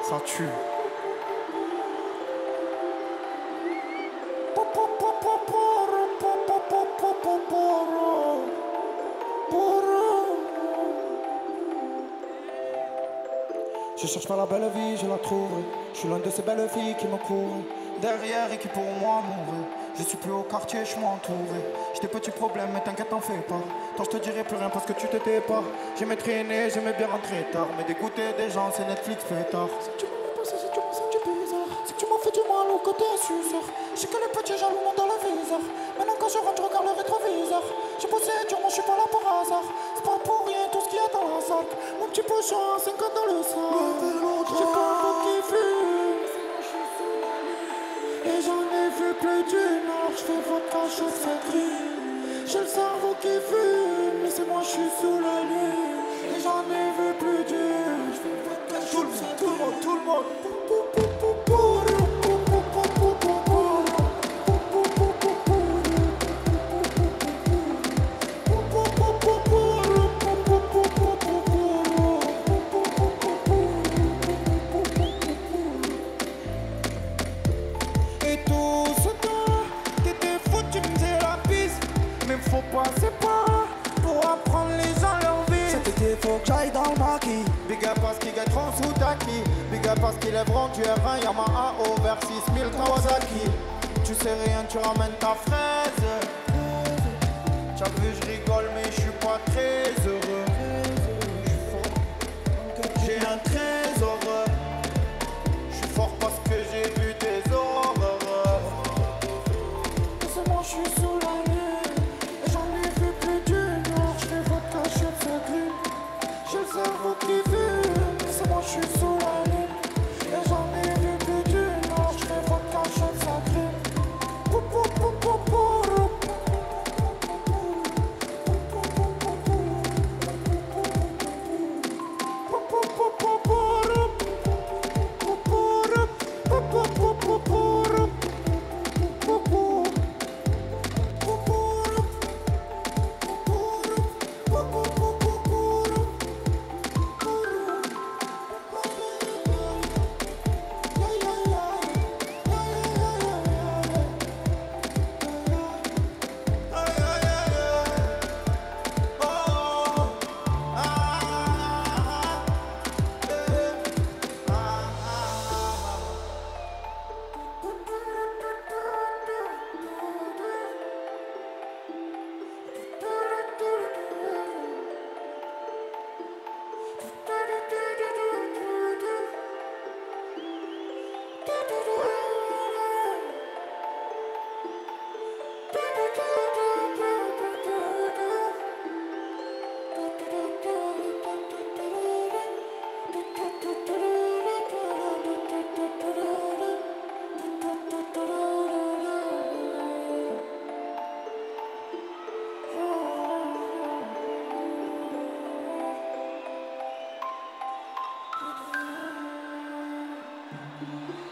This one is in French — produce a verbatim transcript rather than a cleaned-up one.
Ça tue. Je cherche pas la belle vie, je la trouverai. Je suis l'un de ces belles filles qui me courent derrière et qui pour moi mourraient. Je suis plus au quartier, je suis entouré. J'ai des petits problèmes, mais t'inquiète, t'en fais pas. Toi, je te dirai plus rien parce que tu t'étais pas. J'aimais traîner, j'aimais bien rentrer tard. Mais dégoûter des gens, c'est Netflix fait tard. Si tu m'as passé, si tu m'as senti bizarre. Si tu m'as fait du mal au côté suceur. J'ai que les petits jaloux montent dans le viseur. Maintenant, quand je rentre, je regarde le rétroviseur. J'ai bossé dur, moi je suis pas là pour hasard. C'est pas pour rien tout ce qu'il y a dans la sac. Mon petit pochon, cinquante dans le sang. J'ai pas envie qui fume. Et j'en ai vu plus d'une heure, je fais votre cachot, ça crie. J'ai le cerveau qui fume, mais c'est moi, je suis sous la lune. Et j'en ai vu plus d'une, je fais votre cachot, ça crie. Tout le monde, tout le monde. Faut passer par pour apprendre les gens leur vie. C'était qu'il faut que j'aille dans le maquis. Big up parce qu'ils gagneront sous Taki. Big up parce qu'ils lèveront du R un Yamaha over six mille Kawasaki. Tu sais rien, tu ramènes ta fraise. T'as vu, je rigole, mais je suis pas très heureux. J'ai un trésor. Je suis fort parce que j'ai vu des horreurs. C'est moi, je suis sous la lune. J'ai le cerveau qui fume, c'est moi je suis sous la lune. Et j'en ai vu plus d'une heure, je fais votre cachette, ça crime. Pou pou pou pou pou. Mm-hmm.